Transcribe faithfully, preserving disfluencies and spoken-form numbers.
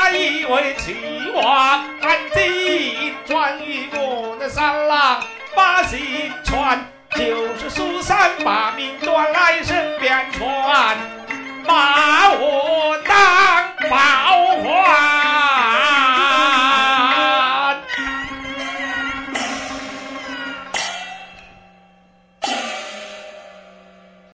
他以为齐王安静，转于我那三郎把心传，就是苏三把命端来身边传。